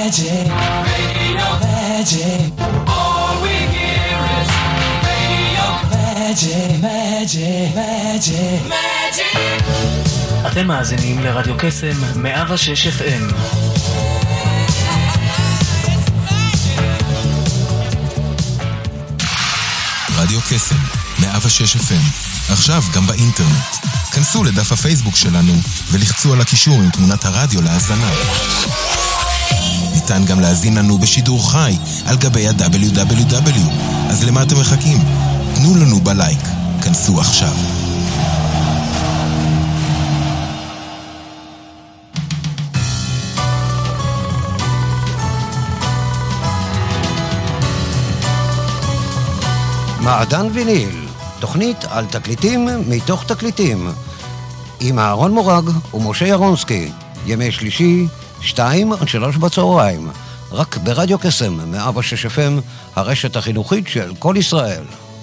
Magic, radio, magic. All we hear is radio. Magic, magic, magic, magic. אתם מאזינים לרדיו קסם 106 FM. רדיו קסם 106 FM, עכשיו גם באינטרנט. כנסו לדף הפייסבוק שלנו ולחצו על הקישור עם תמונת הרדיו להאזנה. ניתן גם להאזין לנו בשידור חי על גבי ה-www. אז למה אתם מחכים? תנו לנו בלייק. כנסו עכשיו. מעדן ויניל, תוכנית על תקליטים מתוך תקליטים, עם אהרון מורג ומשה ירונסקי, ימי שלישי, 2-3 בצהריים, רק ברדיו קסם 106 FM, הרשת החינוכית של כל ישראל.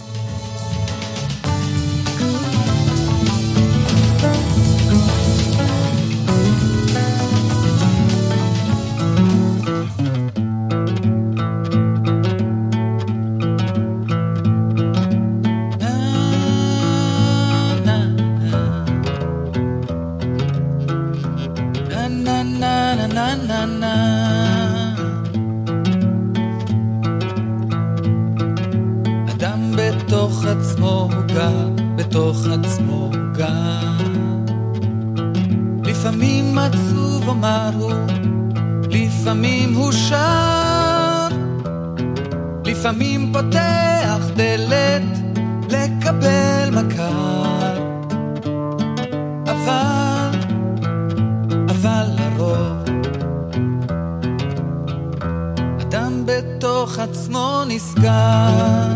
לפעמים פותח דלת לקבל מכר, אבל לרוב אדם בתוך עצמו נסגר.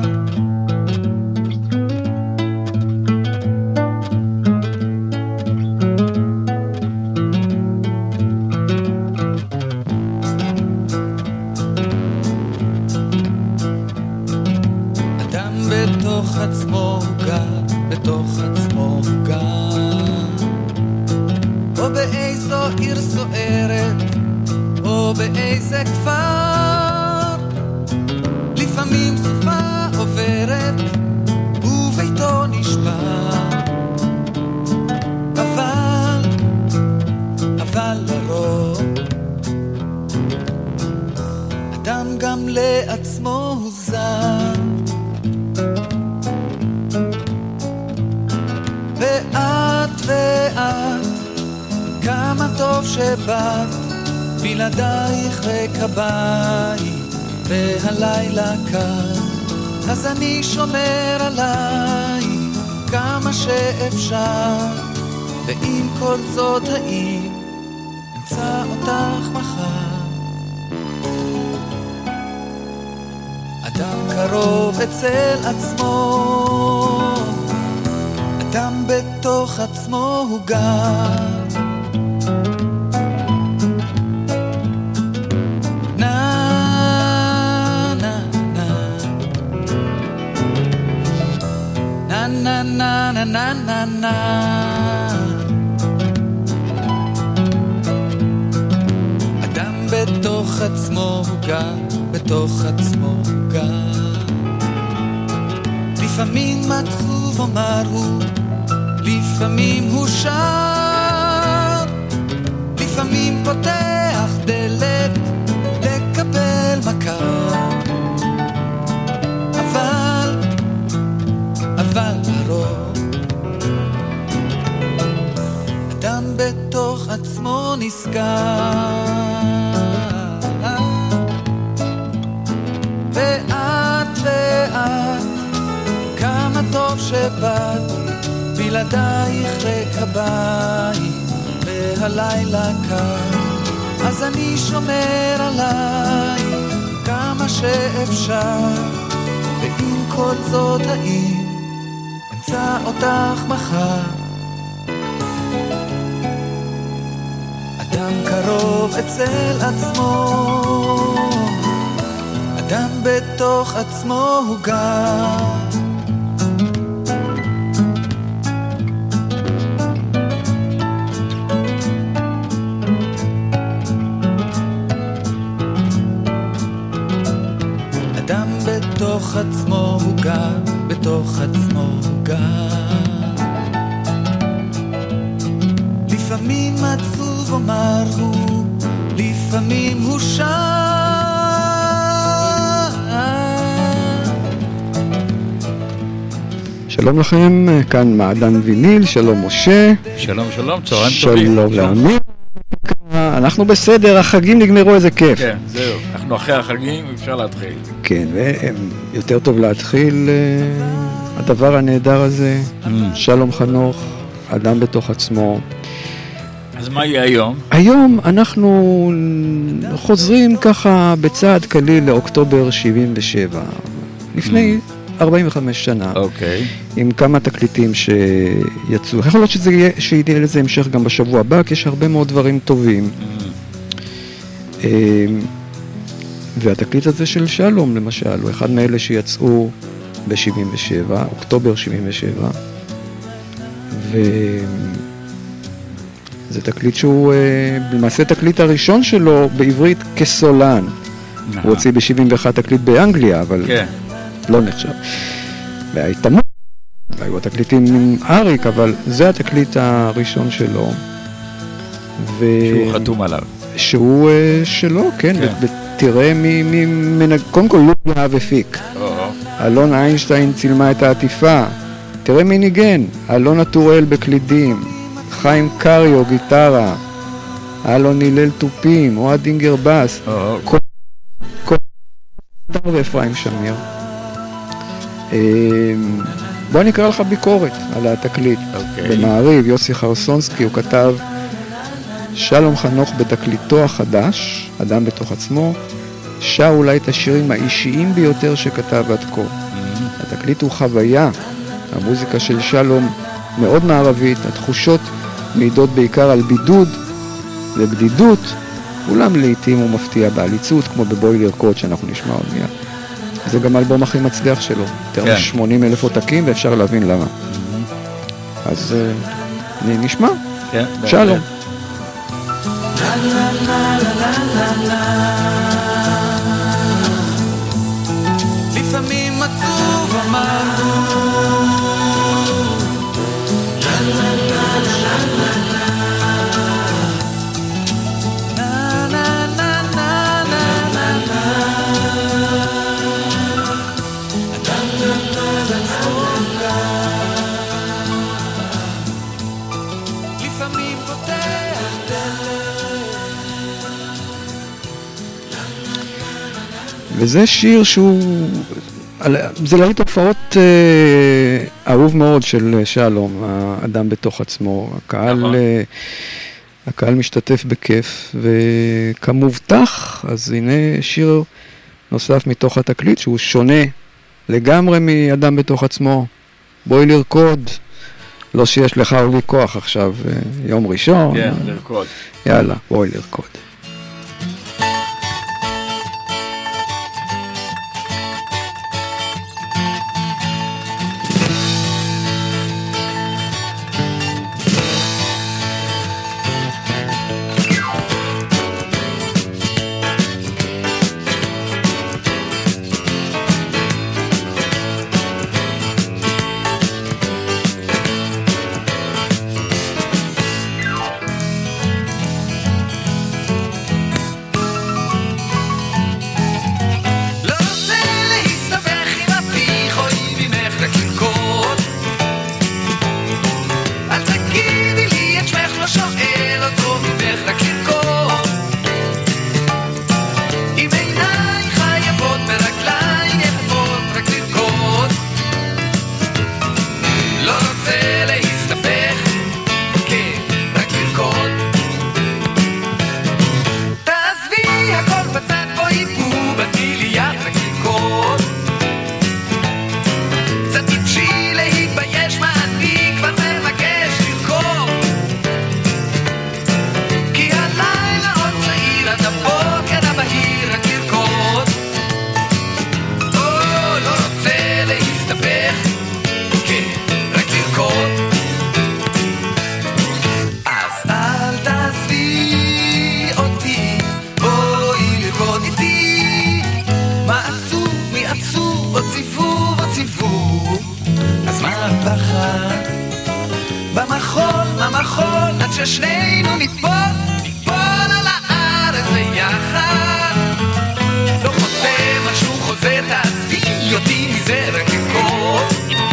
בלעדייך רקבייך והלילה קר, אז אני שומר עלייך כמה שאפשר, ועם כל זאת האם אמצא אותך מחר. אדם קרוב אצל עצמו, אדם בתוך עצמו הוא גר. na na na na na אדם בתוך עצמו הוא גר, בתוך עצמו הוא גר. לפעמים עצוב אומר הוא, לפעמים הוא שר, לפעמים פותח דלת לקבל מכר, אבל לרוב אדם בתוך עצמו נסגר. ואת כמה טוב שבאת, בלעדייך רקבייך והלילה קר, אז אני שומר עלייך כמה שאפשר, ועם כל זאת האם אמצא אותך מחר. אדם קרוב אצל עצמו, אדם בתוך עצמו הוא גר. עצמו הוא גר, בתוך עצמו הוא גר. לפעמים עצוב אומר הוא, לפעמים הוא שר. שלום לכם, כאן מעדן ויניל, שלום משה. שלום, שלום, צהריים טובים. שלום לאמיר. אנחנו בסדר, החגים נגמרו, איזה כיף. כן, זהו, אנחנו אחרי החגים, אפשר להתחיל. כן, ויותר טוב להתחיל הדבר הנהדר הזה, שלום חנוך, אדם בתוך עצמו. אז מה יהיה היום? היום אנחנו חוזרים ככה בצעד קליל לאוקטובר 77, לפני 45 שנה. אוקיי. עם כמה תקליטים שיצאו. יכול להיות שיהיה לזה המשך גם בשבוע הבא, כי יש הרבה מאוד דברים טובים. והתקליט הזה של שלום, למשל, הוא אחד מאלה שיצאו ב-77, אוקטובר 77, וזה תקליט שהוא למעשה תקליט הראשון שלו בעברית כסולן. הוא הוציא ב-71 תקליט באנגליה, אבל לא נחשב. וההתאמות, היו התקליטים עם אריק, אבל זה התקליט הראשון שלו. שהוא חתום עליו. שהוא שלו, כן. ותראה קודם כל לוב להב הפיק. אלון איינשטיין צילמה את העטיפה. תראה מי ניגן. אלון אטורל בקלידים. חיים קריו גיטרה. אלון הלל טופים. אוהד דינגר בס. ואפרים שמיר. בוא נקרא לך ביקורת על התקליט. במעריב, יוסי חרסונסקי, הוא כתב: שלום חנוך בתקליטו החדש, אדם בתוך עצמו, שר אולי את השירים האישיים ביותר שכתב עד כה. התקליט הוא חוויה, המוזיקה של שלום מאוד מערבית, התחושות מעידות בעיקר על בידוד ובדידות, אולם לעתים הוא מפתיע בעליצות, כמו בבוילר קוד שאנחנו נשמע עוד מיד. זה גם האלבום הכי מצליח שלו, יותר מ-80,000 עותקים, ואפשר להבין למה. אז נשמע. שלום. לפעמים עצוב אמרנו וזה שיר שהוא, זה להיט הופעות אהוב מאוד של שלום, האדם בתוך עצמו. הקהל משתתף בכיף, וכמובטח, אז הנה שיר נוסף מתוך התקליט, שהוא שונה לגמרי מאדם בתוך עצמו. בואי לרקוד, לא שיש לך הרבה כוח עכשיו, יום ראשון. כן, לרקוד. יאללה, בואי לרקוד. כי ששנינו ניפול על הארץ ביחד. לא חותם על שום חוזה, תעזבי אותי מזה רק לקרות.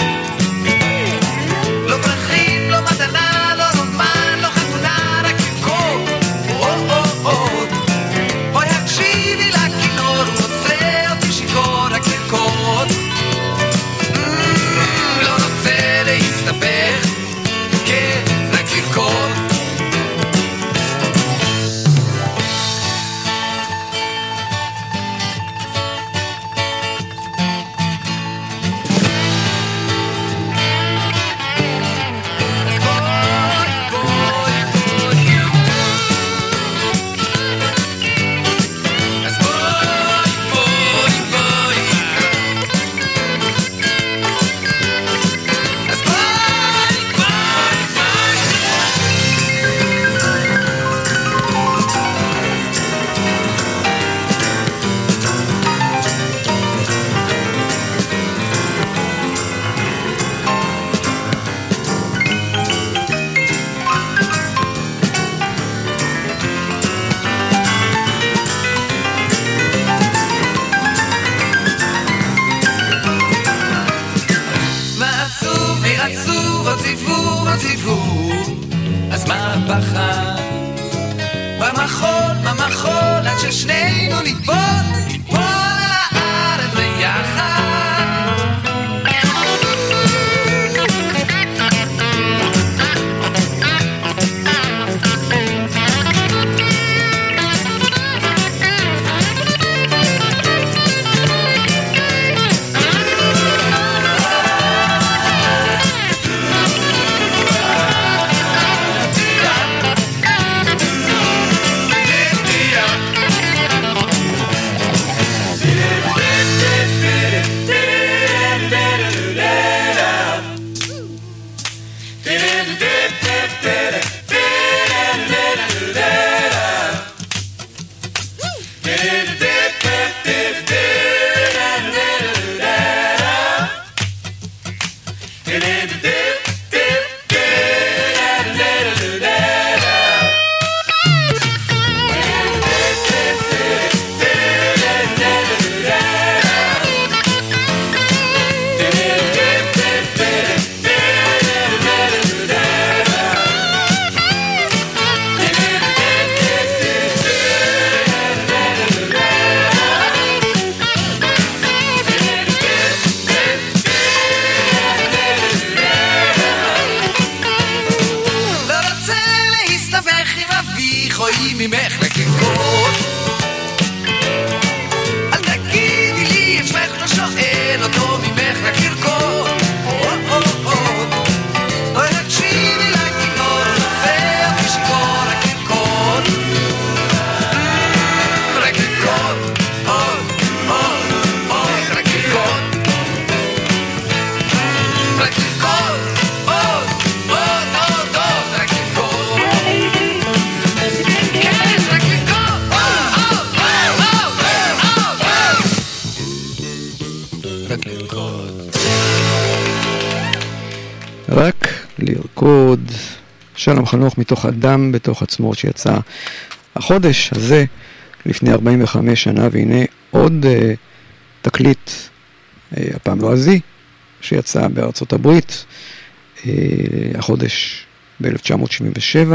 לא פרחים, לא מתנה, לא רומן, לא חתונה, רק לקרות. בואי הקשיבי לכינור, הוא רוצה אותי שיכור, רק לקרות. לא רוצה להסתבך, כן, רק לקרות. אז מה הפחד? במחול עד ששנינו ניפול על הארץ ביחד. רק לרקוד. שלום חנוך מתוך אדם בתוך עצמו, שיצא החודש הזה לפני 45 שנה, והנה עוד תקליט, הפעם לועזי, שיצא בארצות הברית החודש ב-1977.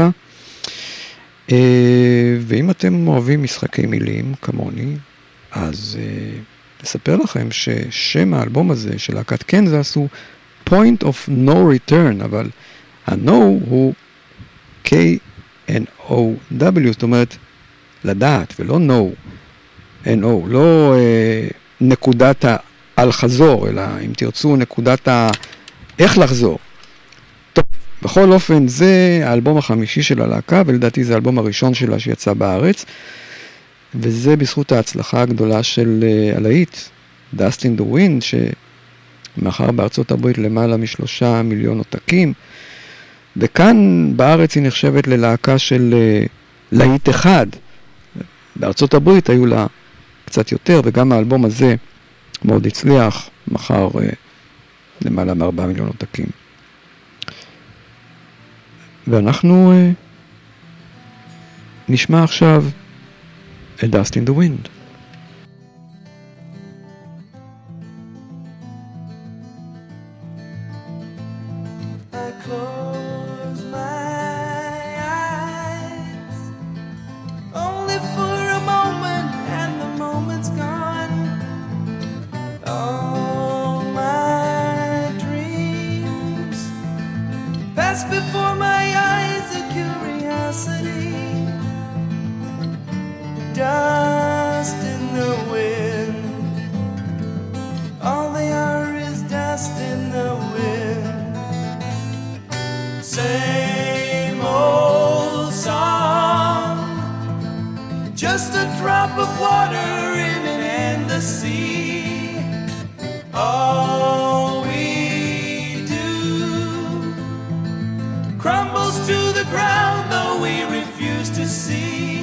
ואם אתם אוהבים משחקי מילים כמוני, אז נספר לכם ששם האלבום הזה של להקת קנזס הוא Point of No Return, אבל ה-No הוא K-N-O-W, זאת אומרת לדעת, ולא No, N-O, לא נקודת האל-חזור, אלא אם תרצו נקודת איך לחזור. טוב, בכל אופן זה האלבום החמישי של הלהקה, ולדעתי זה האלבום הראשון שלה שיצא בארץ, וזה בזכות ההצלחה הגדולה של הלהיט, Dust in the Wind, שמאחר בארצות הברית למעלה מ3 מיליון עותקים, וכאן בארץ היא נחשבת ללהקה של להיט אחד. בארצות הברית היו לה קצת יותר, וגם האלבום הזה מאוד הצליח, מחר למעלה מ4 מיליון עותקים. ואנחנו נשמע עכשיו A Dust in the Wind. Before my eyes a curiosity, dust in the wind, all they are is dust in the wind. Same old song, just a drop of water in an endless sea. All we crumbles to the ground, though we refuse to see.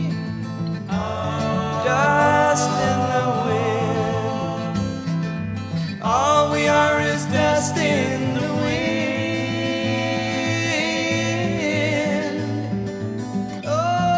Dust in the wind, all we are is dust in the wind. Oh.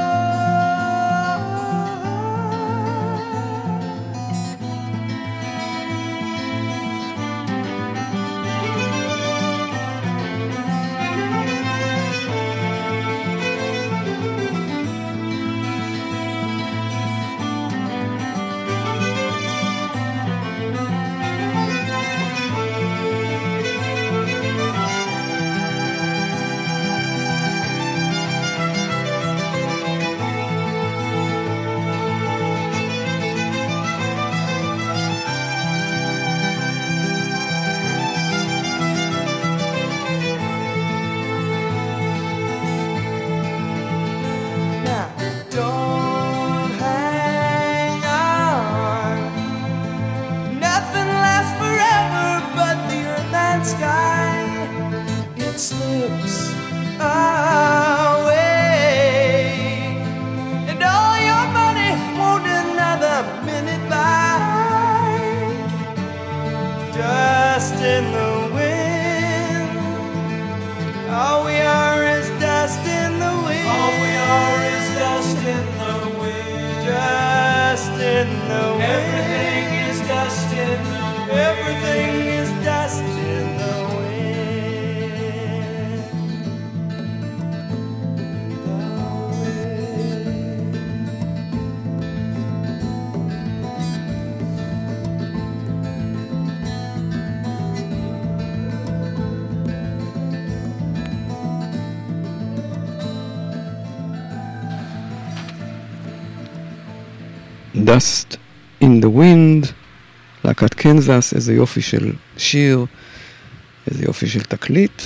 Dust in the Wind, להקת קנזס, איזה יופי של שיר, איזה יופי של תקליט.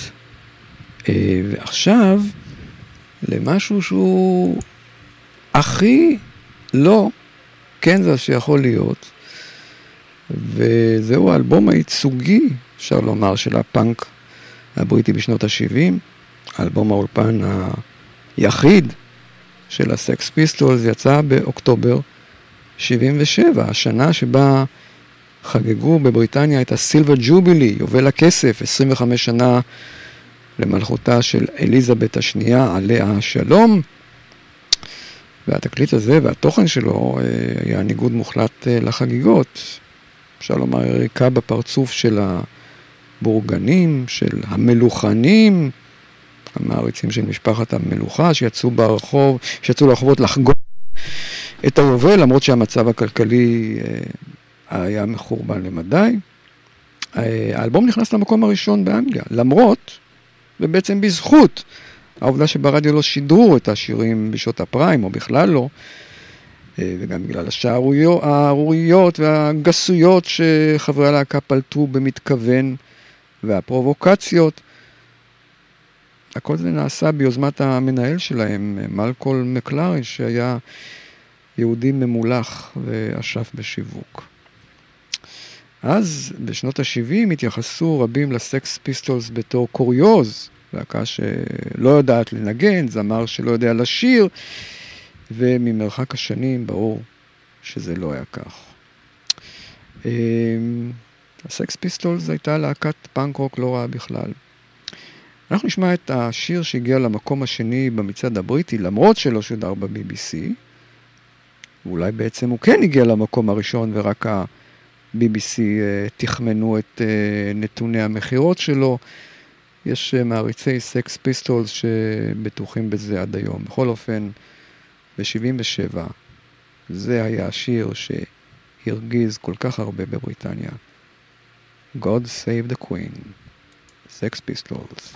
ועכשיו, למשהו שהוא הכי לא קנזס שיכול להיות, וזהו האלבום הייצוגי, אפשר לומר, של הפאנק הבריטי בשנות ה-70, האלבום האולפן היחיד של הסקס פיסטולס, יצא באוקטובר 77, השנה שבה חגגו בבריטניה את הסילבר ג'ובילי, יובל הכסף, 25 שנה למלכותה של אליזבת השנייה, עליה השלום. והתקליט הזה והתוכן שלו היה ניגוד מוחלט לחגיגות. אפשר לומר, יריקה בפרצוף של הבורגנים, של המלוכנים, המעריצים של משפחת המלוכה, שיצאו לרחובות לחגוג את היובל, למרות שהמצב הכלכלי היה מחורבן למדי. האלבום נכנס למקום הראשון באנגליה, למרות, ובעצם בזכות, העובדה שברדיו לא שידרו את השירים בשעות הפריים, או בכלל לא, וגם בגלל השערוריות והגסויות שחברי הלהקה פלטו במתכוון, והפרובוקציות. הכל זה נעשה ביוזמת המנהל שלהם, מלקול מקלרי, שהיה יהודי ממולח ואשף בשיווק. אז בשנות ה-70 התייחסו רבים לסקס פיסטולס בתור קוריוז, להקה שלא יודעת לנגן, זמר שלא יודע לשיר, וממרחק השנים ברור שזה לא היה כך. הסקס פיסטולס הייתה להקת פאנק רוק לא רעה בכלל. אנחנו נשמע את השיר שהגיע למקום השני במצעד הבריטי, למרות שלא שודר ב-BBC, ואולי בעצם הוא כן הגיע למקום הראשון, ורק ה-BBC תכמנו את נתוני המחירות שלו. יש מעריצי סקס פיסטולס שבטוחים בזה עד היום. בכל אופן, ב-77, זה היה השיר שהרגיז כל כך הרבה בבריטניה. God Save the Queen, Sex Pistols.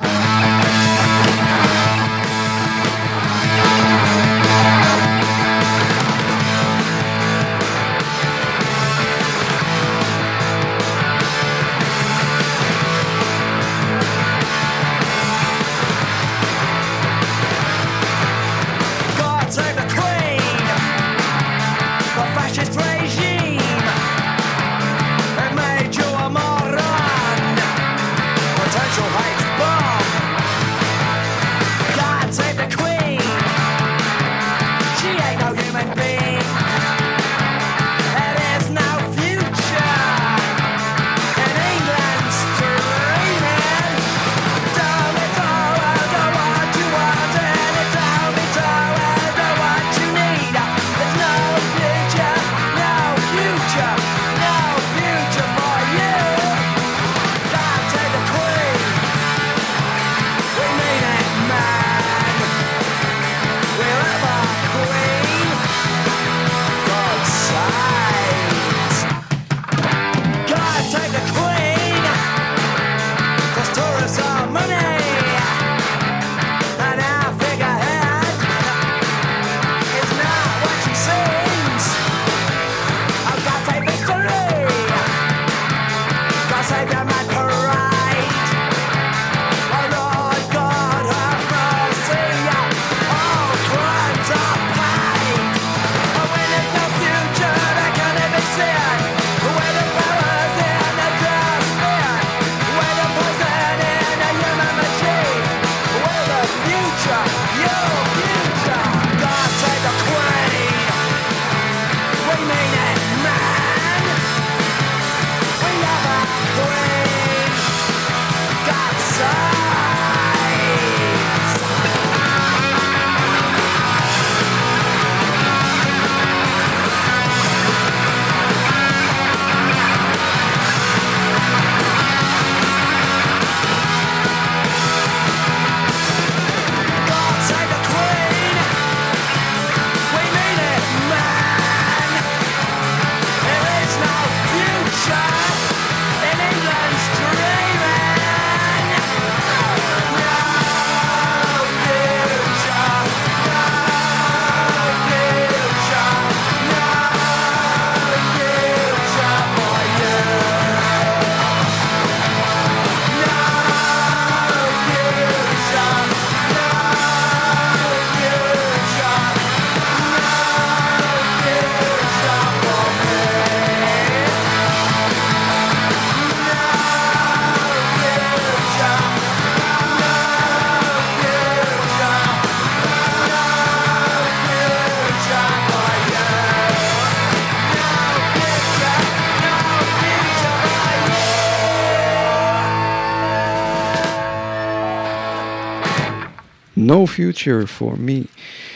No Future for Me.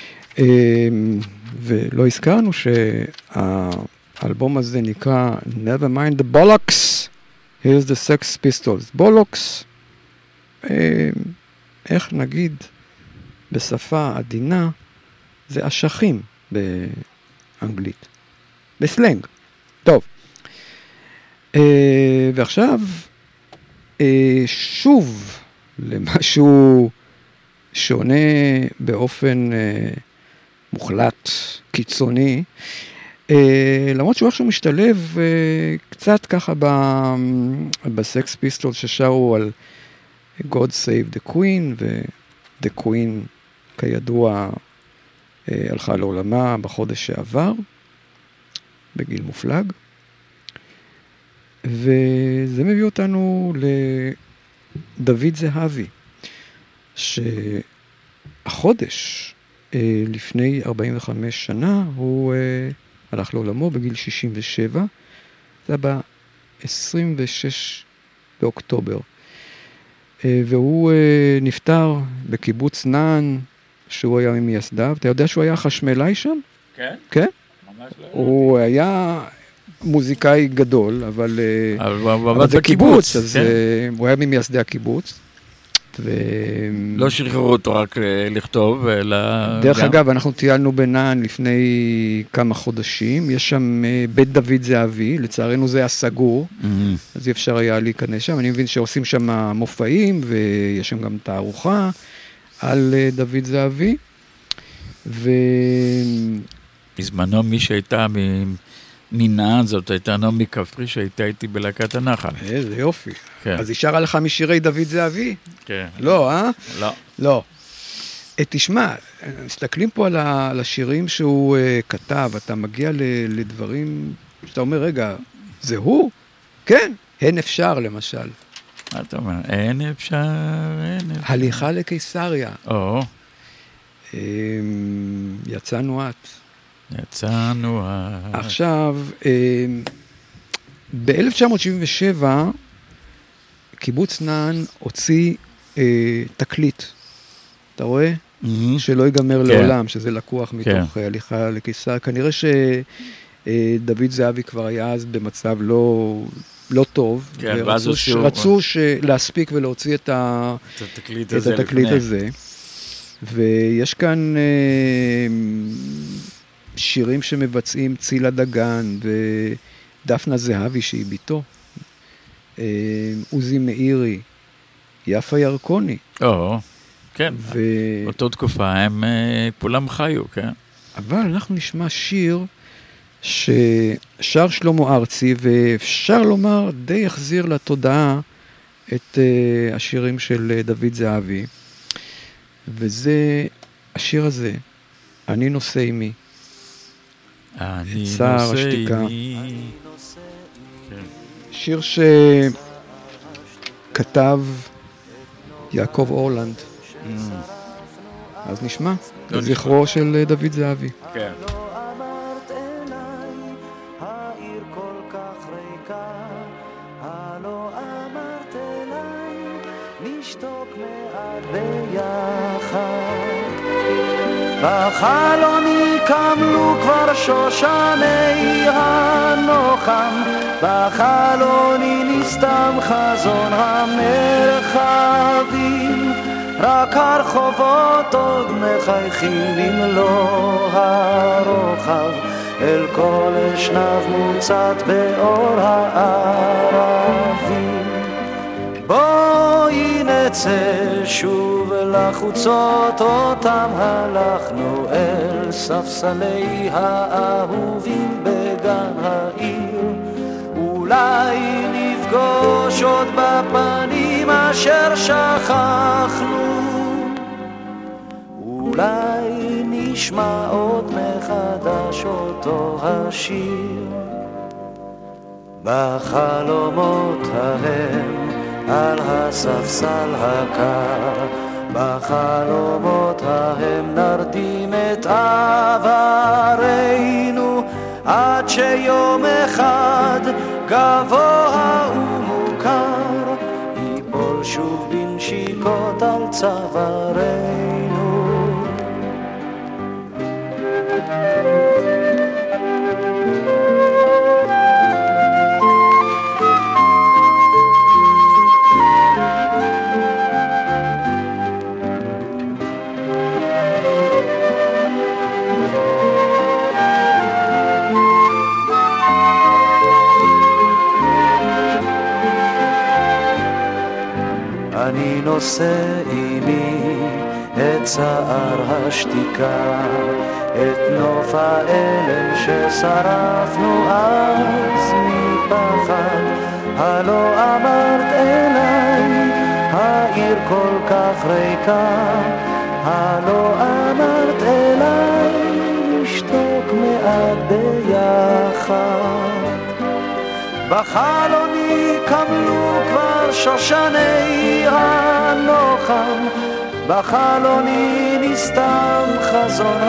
ולא הזכרנו שהאלבום הזה נקרא Never Mind the Bollocks, Here's the Sex Pistols. בולוקס, איך נגיד בשפה עדינה, זה אשכים באנגלית, בסלנג. טוב, ועכשיו שוב למשהו שונה באופן מוחלט, קיצוני, למרות שהוא איכשהו משתלב קצת ככה בסקס פיסטולס ששרו על God Save the Queen, ו-The Queen כידוע הלכה לעולמה בחודש שעבר, בגיל מופלג, וזה מביא אותנו לדוד זהבי, שהחודש לפני 45 שנה הוא הלך לעולמו בגיל 67, זה היה ב-26 באוקטובר. והוא נפטר בקיבוץ נען, שהוא היה ממייסדיו. אתה יודע שהוא היה חשמלאי שם? כן? כן? ממש לא. הוא היה מוזיקאי גדול, אבל אבל זה קיבוץ, אז כן? הוא היה ממייסדי הקיבוץ. לא שחררו אותו רק לכתוב, אלא... דרך אגב, אנחנו טיילנו בנען לפני כמה חודשים, יש שם בית דוד זהבי, לצערנו זה היה סגור, אז אי אפשר היה להיכנס שם, אני מבין שעושים שם מופעים, ויש שם גם תערוכה על דוד זהבי, בזמנו מי שהייתה מנען, זאת הייתה נעמי כפרי, שהייתה איתי בלהקת הנחל. איזה יופי. כן. אז היא שרה לך משירי דוד זהבי? כן. לא, אה? לא. לא. תשמע, מסתכלים פה על השירים שהוא כתב, אתה מגיע לדברים שאתה אומר, רגע, זה הוא? כן, אין אפשר למשל. מה אתה אומר? אין אפשר. הליכה לקיסריה. או. יצאנו את. יצאנו עכשיו, ב-1977, קיבוץ נען הוציא תקליט. אתה רואה? שלא ייגמר לעולם, שזה לקוח מתוך הליכה לקיסריה. כנראה שדוד זהבי כבר היה אז במצב לא טוב, ורצו להספיק ולהוציא את התקליט הזה. ויש כאן שירים שמבצעים צילה דגן ודפנה זהבי שהיא ביתו, עוזי מאירי, יפה ירקוני. כן, באותה תקופה הם כולם חיו, כן. אבל אנחנו נשמע שיר ששר שלמה ארצי, ואפשר לומר די החזיר לתודעה את השירים של דוד זהבי, וזה השיר הזה, אני נושא עימי. אני צער נושא השתיקה. עימי. שיר שכתב יעקב אורלנד. אז נשמע, לזכרו של דוד זהבי. כן. אמרת אליי, העיר כל כך ריקה, הלא אמרת אליי, נשתוק מעט ביחד. בחלוני קמלו כבר שושני הנוחם, בחלוני נסתם חזון המרחבים, רק הרחובות עוד מחייכים במלוא הרוחב, אל כל אשנב מוצת באור הערבים. בואי נצא שוב לחוצות אותם הלכנו, אל ספסלי האהובים בגן העיר, אולי נפגוש עוד בפנים אשר שכחנו, אולי נשמע עוד מחדש אותו השיר. בחלומות ההם על הספסל הקר, בחלומות ההם נרדים את עברנו, עד שיום אחד גבוה ומוכר ייפול שוב בנשיקות על צווארנו. אני נושא עימי את צער השתיקה, את נוף האלם ששרפנו אז מפחד. הלא אמרת אליי, העיר כל כך ריקה, הלא אמרת אליי, נשתוק מעט ביחד. בחלוני קמלו כבר שושני הנוחם, בחלוני נסתם חזון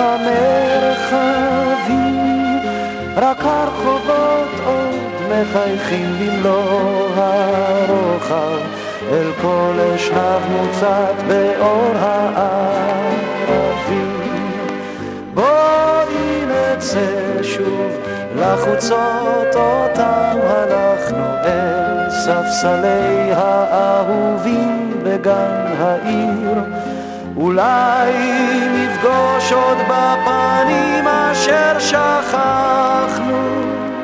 המרחבים, רק הרחובות עוד מחייכים במלוא הרוחב, אל כל אשנב מוצת באור הערבים. בואי נצא שוב לחוצות אותם הלכנו אל ספסלי האהובים בגן העיר. אולי נפגוש עוד בפנים אשר שכחנו,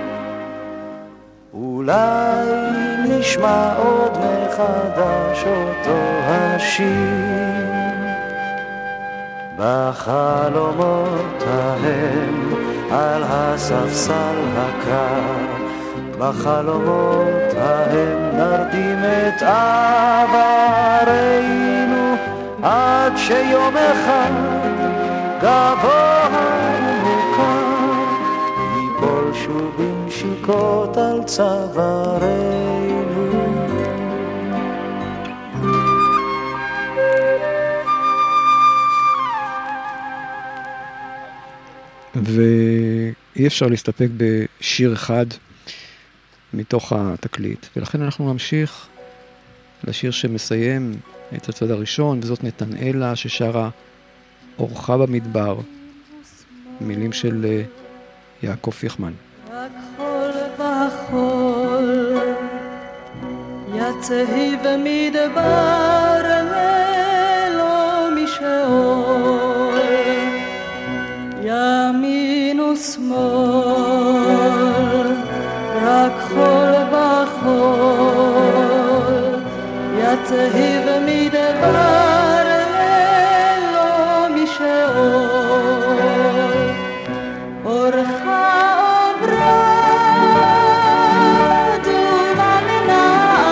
אולי נשמע עוד מחדש אותו השיר. בחלומות ההם על הספסל הקר, בחלומות ההם נרדים את עברנו, עד שיום אחד גבוה ומוכר ייפול שוב בנשיקות על צווארנו. ואי אפשר להסתפק בשיר אחד מתוך התקליט, ולכן אנחנו נמשיך לשיר שמסיים את הצד הראשון, וזאת נתנאלה ששרה אורחה במדבר, מילים של יעקב פיכמן. רק חול וחול יצהי במדבר ללא משעול, ימין ושמאל רק חול וחול יצהי במדבר ללא משעול, אורך עברה דומנה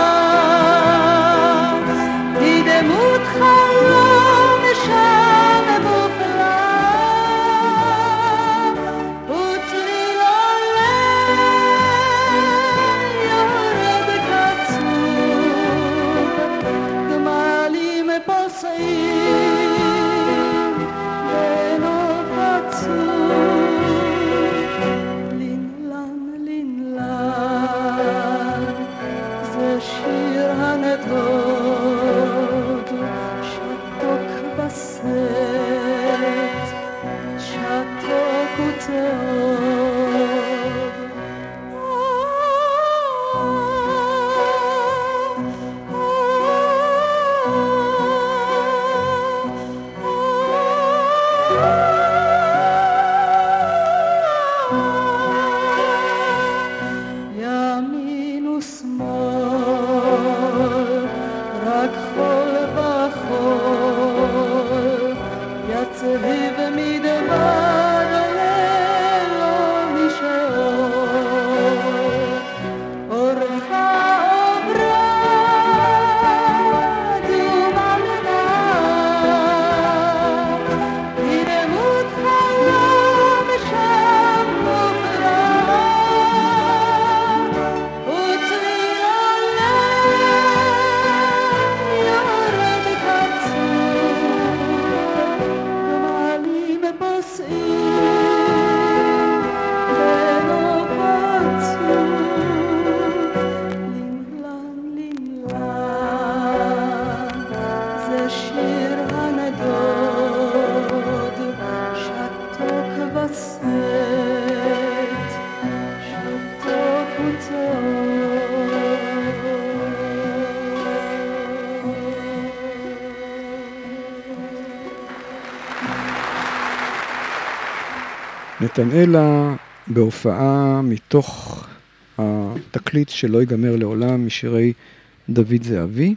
היא דמות חלום שם מופלא, וצליל עולה יורד קצור, גמלים פוסעים בנוף עצור, לינלן לינלן זה שיר הנדוד, שתוק בסט, שתוק וטוב. ימין ושמאל רק חול וחול יצהי במדבר ללא משעול, אורך עברה דומנה היא דמות חלום שם מופלא, וצליל עולה יורד קצור, גמלים פוסעים בנוף עצור, לינלן לינלן זה שיר הנדוד, שתוק בסט, שתוק נתנאלה בהופעה מתוך התקליט שלא ייגמר לעולם, משירי דוד זהבי.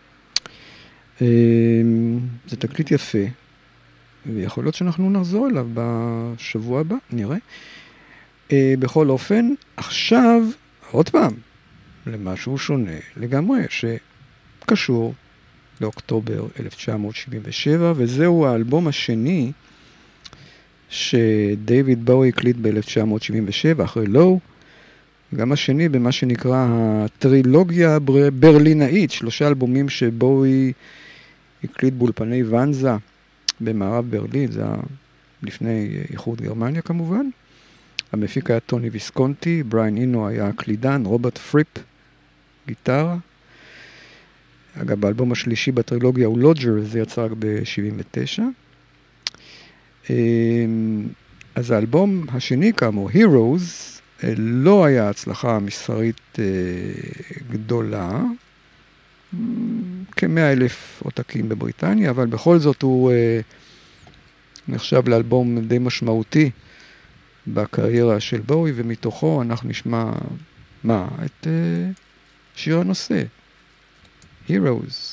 זה תקליט יפה, ויכול להיות שאנחנו נחזור אליו בשבוע הבא, נראה. בכל אופן, עכשיו, עוד פעם, למשהו שונה לגמרי, שקשור לאוקטובר 1977, וזהו האלבום השני שדייוויד בואי הקליט ב-1977, אחרי לואו, גם השני במה שנקרא הטרילוגיה הברלינאית, 3 אלבומים שבואי הקליט באולפני ונזה במערב ברלין, זה לפני איחוד גרמניה כמובן. המפיק היה טוני ויסקונטי, בריין אינו היה הקלידן, רוברט פריפ גיטרה. אגב, האלבום השלישי בטרילוגיה הוא לוג'ר, זה יצא רק ב-79. אז האלבום השני, כאמור, Heroes, לא היה הצלחה מסחרית גדולה, כ-100,000 עותקים בבריטניה, אבל בכל זאת הוא נחשב לאלבום די משמעותי בקריירה של בואי, ומתוכו אנחנו נשמע, את שיר הנושא, Heroes.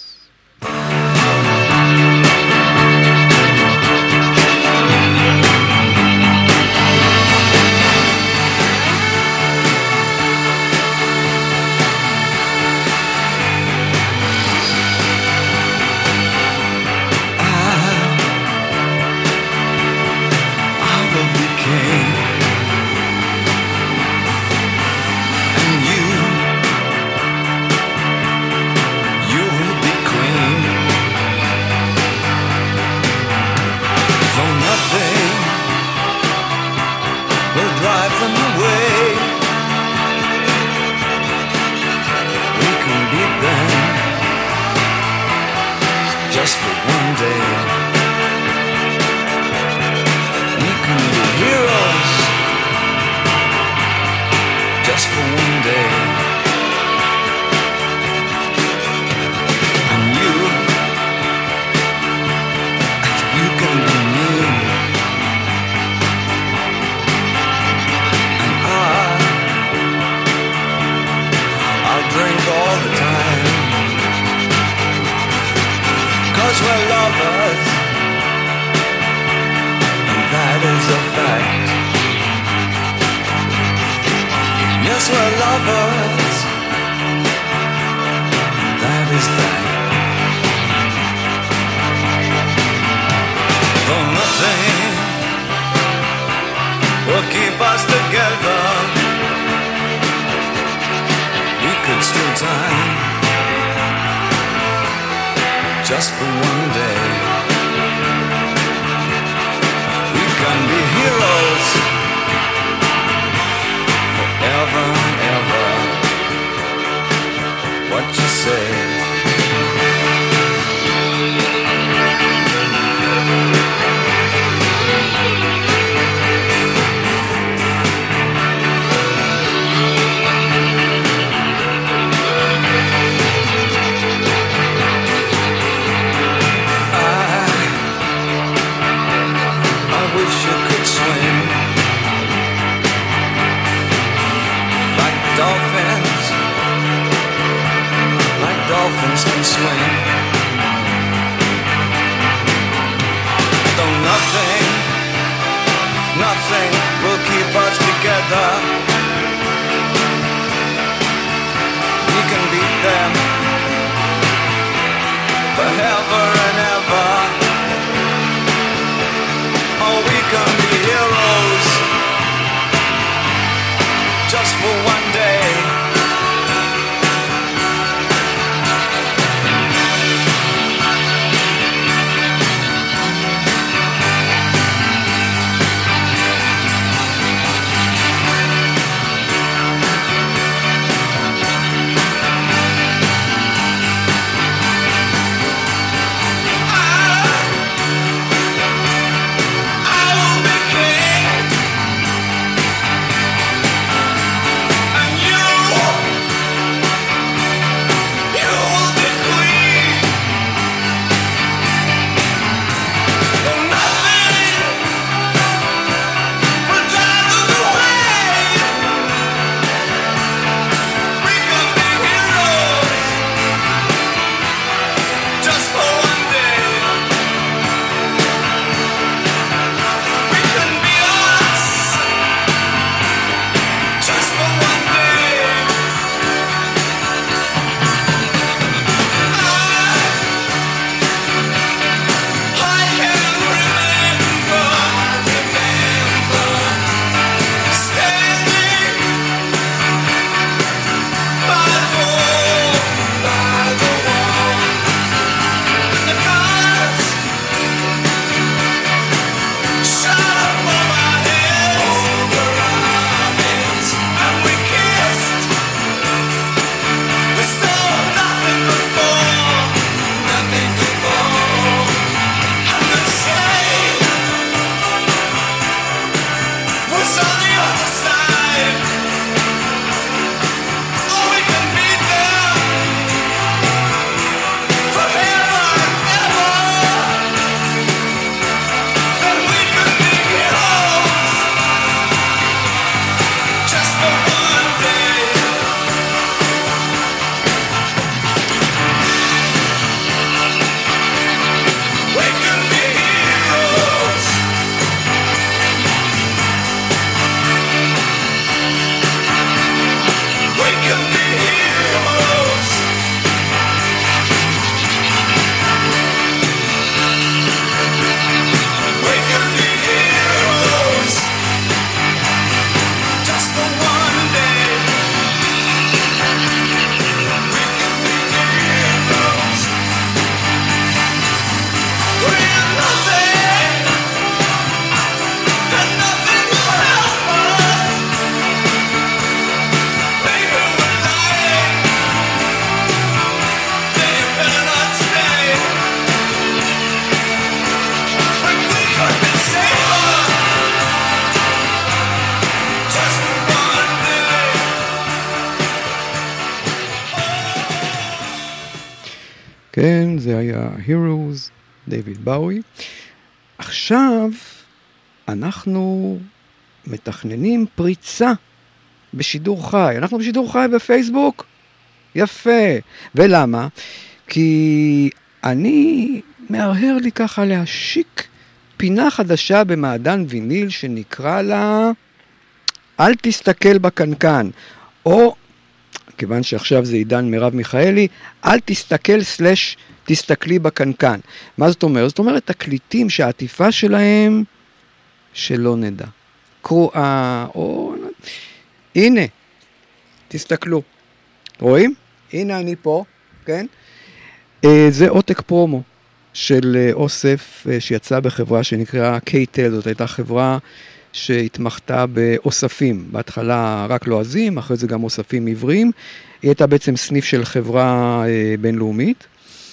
Just for one day, we can be heroes. Just for one day, and you can be me, and I'll drink all the time. 'Cause we're lovers, and that is a fact. Yes, we're lovers, that is that. Though nothing will keep us together, we could steal time just for one day. We can be heroes forever and ever. What you say? Dolphins can swim. Though nothing will keep us together. We can beat them forever and ever. Oh, we can be heroes just for one day. זה היה Heroes, דיוויד באוי. עכשיו אנחנו מתכננים פריצה בשידור חי. אנחנו בשידור חי בפייסבוק? יפה. ולמה? כי אני מהרהר לי ככה להשיק פינה חדשה במעדן ויניל שנקרא לה אל תסתכל בקנקן, או כיוון שעכשיו זה עידן מרב מיכאלי, אל תסתכל סלש תסתכלי בקנקן. מה זאת אומרת? זאת אומרת תקליטים שהעטיפה שלהם שלא נדע. קרואה, או... הנה, תסתכלו. רואים? הנה אני פה, כן? זה עותק פרומו של אוסף שיצא בחברה שנקרא קייטל. זאת הייתה חברה שהתמחתה באוספים. בהתחלה רק לועזים, אחרי זה גם אוספים עבריים. היא הייתה בעצם סניף של חברה בינלאומית.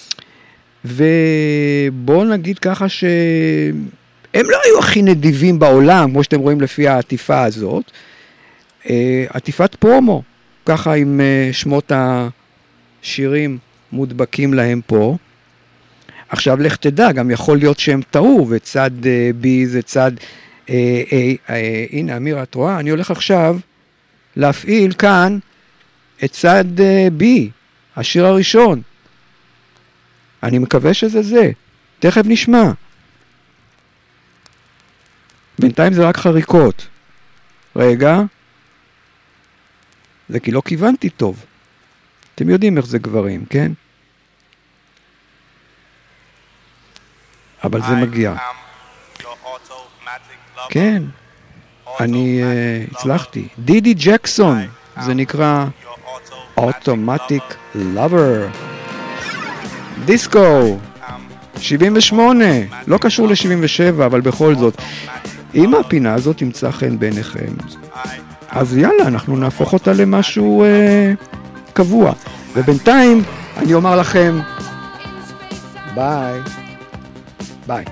ובואו נגיד ככה שהם לא היו הכי נדיבים בעולם, כמו שאתם רואים לפי העטיפה הזאת. עטיפת פרומו, ככה עם שמות השירים מודבקים להם פה. עכשיו לך תדע, גם יכול להיות שהם טעו, וצד B זה צד A. הנה אמירה, את רואה? אני הולך עכשיו להפעיל כאן את צד B, השיר הראשון. אני מקווה שזה זה. תכף נשמע. בינתיים זה רק חריקות. רגע. זה כי לא כיוונתי טוב. אתם יודעים איך זה גברים, כן? אבל זה מגיע. כן. אני הצלחתי. דידי ג'קסון. זה נקרא Automatic Lover. דיסקו. 78. לא קשור ל-77, אבל בכל זאת. אם הפינה הזאת תמצא חן בעיניכם, אז יאללה, אנחנו נהפוך אותה למשהו קבוע. ובינתיים אני אומר לכם ביי. ביי.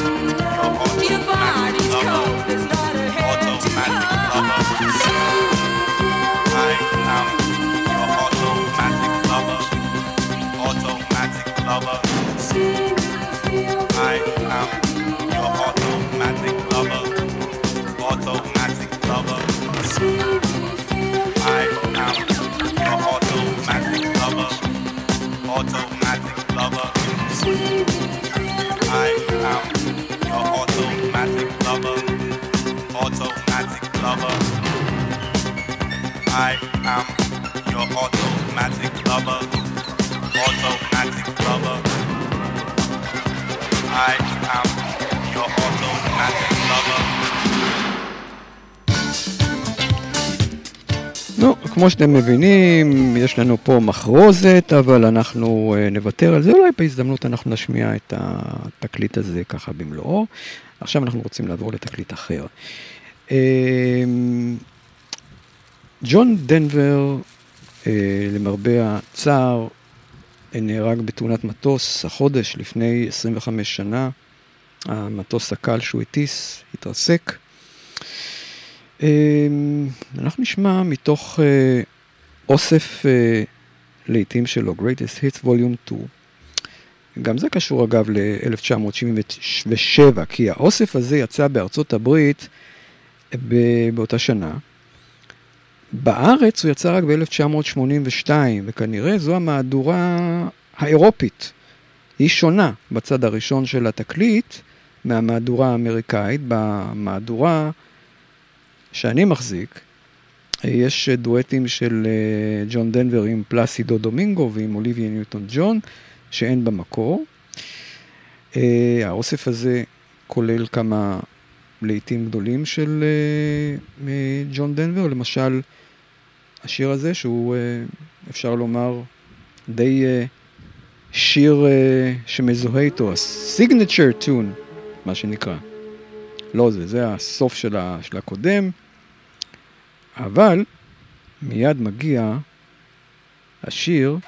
Your body's cold, there's not a head to cover. I am your automatic lover. Automatic lover. I am your automatic lover. נו, כמו שאתם מבינים, יש לנו פה מחרוזת, אבל אנחנו נוותר על זה. אולי בהזדמנות אנחנו נשמיע את התקליט הזה ככה במלואו. עכשיו אנחנו רוצים לעבור לתקליט אחר. ג'ון דנבר, למרבה הצער, נהרג בתאונת מטוס החודש לפני 25 שנה. המטוס הקל שהוא הטיס התרסק. אנחנו נשמע מתוך אוסף לעיתים שלו, Greatest Hits Volume 2. גם זה קשור אגב ל-1977, כי האוסף הזה יצא בארצות הברית באותה שנה. בארץ הוא יצא רק ב-1982, וכנראה זו המהדורה האירופית. היא שונה בצד הראשון של התקליט מהמהדורה האמריקאית. במהדורה שאני מחזיק, יש דואטים של ג'ון דנבר עם פלאסידו דומינגו ועם אוליביה ניוטון ג'ון, שאין במקור. האוסף הזה כולל כמה לעיתים גדולים של ג'ון דנבר, למשל השיר הזה שהוא אפשר לומר די שיר שמזוהה איתו, ה-signature tune, מה שנקרא. לא זה הסוף של הקודם, אבל מיד מגיע השיר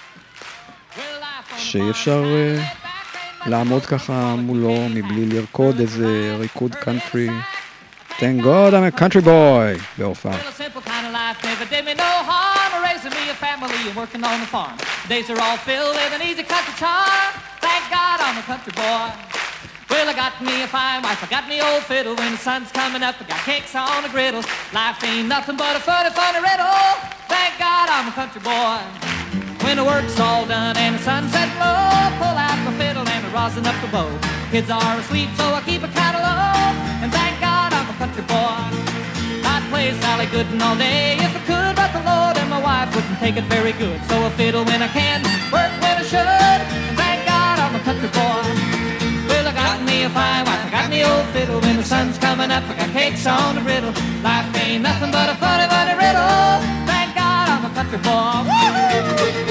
שאי אפשר לעמוד ככה מולו מבלי לרקוד איזה ריקוד קאנטרי. Thank God I'm a country boy. בהופעה. A simple kind of life never did me no harm. Raising me a family and working on the farm. Days are all filled with an easy country charm. Thank God I'm a country boy. Well, I got me a fine wife, I got me old fiddle. When the sun's coming up, I got cakes on the griddle. Life ain't nothing but a funny, funny riddle. Thank God I'm a country boy. When the work's all done and the sunset low, pull out my fiddle and I rosin up the bow. Kids are asleep, so I keep it kind of low. And thank God I'm a country boy. I'd play Sally Gooden all day if I could, but the Lord and my wife wouldn't take it very good. So I fiddle when I can, work when I should. And thank God I'm a country boy. Well, I got me a fine wife, I got me old fiddle. When the sun's coming up, I got cakes on the griddle. Life ain't nothing but a funny, funny riddle. Thank God I'm a country boy. Woo-hoo!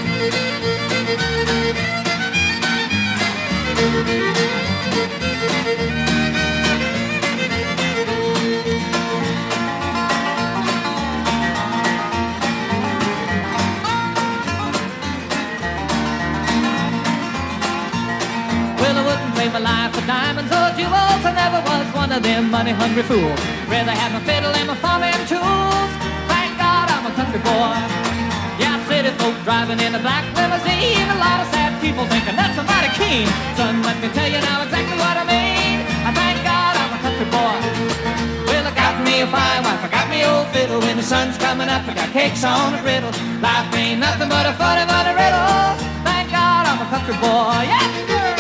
My life for diamonds or jewels, I never was one of them money-hungry fools. Rather have my fiddle and my farming tools. Thank God I'm a country boy. Yeah, city folk driving in a black limousine. A lot of sad people thinking that's a mighty keen. Son, let me tell you now exactly what I mean. I thank God I'm a country boy. Well, I got me a fine wife, I got me old fiddle. When the sun's coming up, I got cakes on the griddle. Life ain't nothing but a funny, funny riddle. Thank God I'm a country boy. Yeah.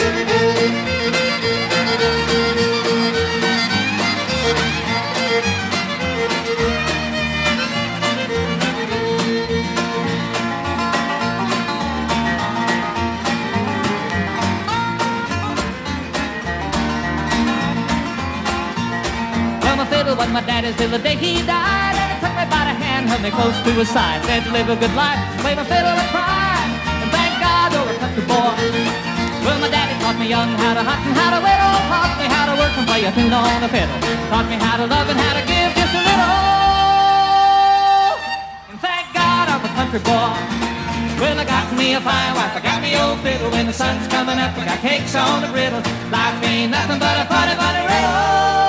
Was my daddy's till the day he died, and he took me by the hand, held me close to his side, said to live a good life, play my fiddle and cry, and thank God you're a country boy. Well, my daddy taught me young how to hunt and how to whittle, taught me how to work and play a tune on the fiddle, taught me how to love and how to give just a little, and thank God I'm a country boy. Well, I got me a fine wife, I got me old fiddle. When the sun's coming up, I got cakes on the griddle. Life ain't nothing but a funny, funny riddle.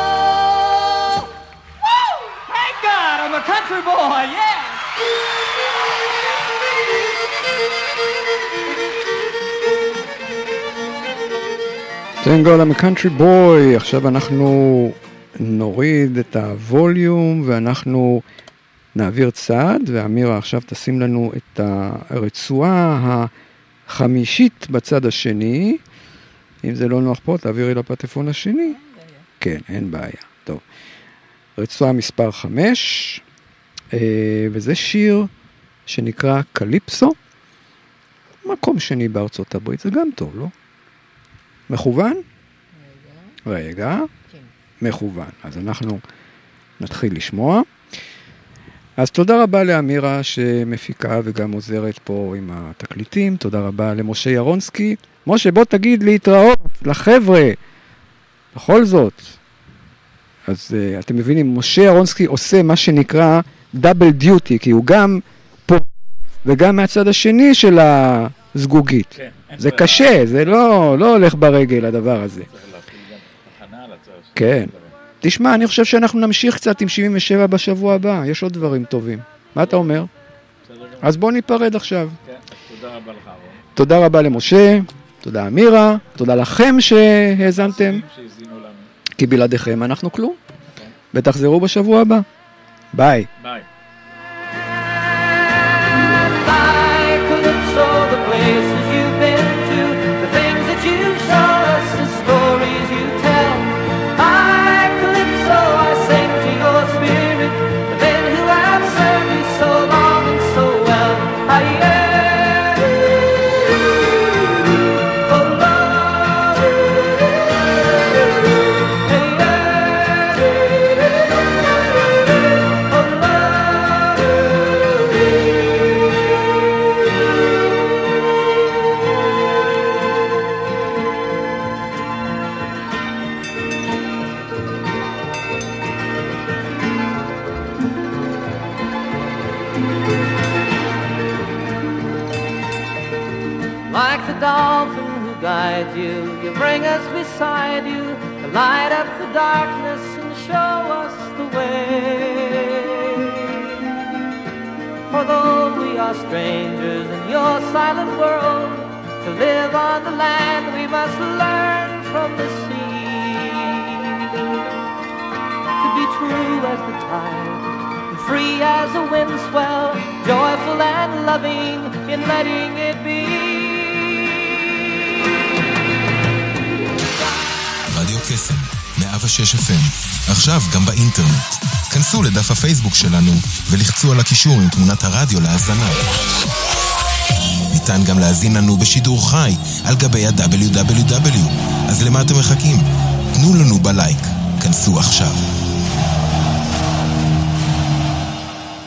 Woo! Thank God I'm a country boy, yeah! Thank God I'm a country boy. עכשיו אנחנו נוריד את הווליום ואנחנו נעביר צעד, ואמירה עכשיו תשים לנו את הרצועה החמישית בצד השני. אם זה לא נוח פה, תעבירי לפטפון השני. כן, אין בעיה. טוב. רצועה מספר 5, וזה שיר שנקרא קליפסו, מקום שני בארצות הברית, זה גם טוב, לא? מכוון? רגע. מכוון. אז אנחנו נתחיל לשמוע. אז תודה רבה לאמירה שמפיקה וגם עוזרת פה עם התקליטים. תודה רבה למשה ירונסקי. משה, בוא תגיד להתראות לחבר'ה. בכל זאת. אז אתם מבינים, משה ירונסקי עושה מה שנקרא דאבל דיוטי, כי הוא גם פה וגם מהצד השני של הזגוגית. כן, זה קשה, זה לא הולך ברגל הדבר הזה. כן. תשמע, אני חושב שאנחנו נמשיך קצת עם 77 בשבוע הבא, יש עוד דברים טובים. מה אתה אומר? אז בוא ניפרד עכשיו. כן, תודה רבה לך. תודה רבה למשה, תודה אמירה, תודה לכם שהאזנתם. כי בלעדיכם אנחנו כלום. ותחזרו בשבוע הבא. ביי. ביי. You bring us beside you to light up the darkness and show us the way. For though we are strangers in your silent world, to live on the land we must learn from the sea. To be true as the tide, and free as a wind swell, joyful and loving in letting it be. רדיו קסם, 106 FM, עכשיו גם באינטרנט. כנסו לדף הפייסבוק שלנו ולחצו על הקישור עם תמונת הרדיו להאזנה. ניתן גם להאזין לנו בשידור חי על גבי ה-www. אז למה אתם מחכים? תנו לנו בלייק. כנסו עכשיו.